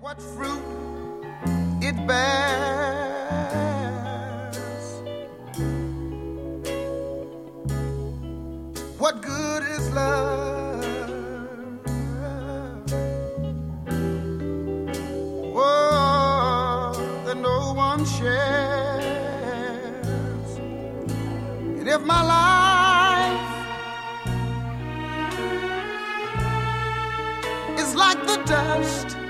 what fruit it bears. What good is love? Oh, that no one shares. And if my life is like the dust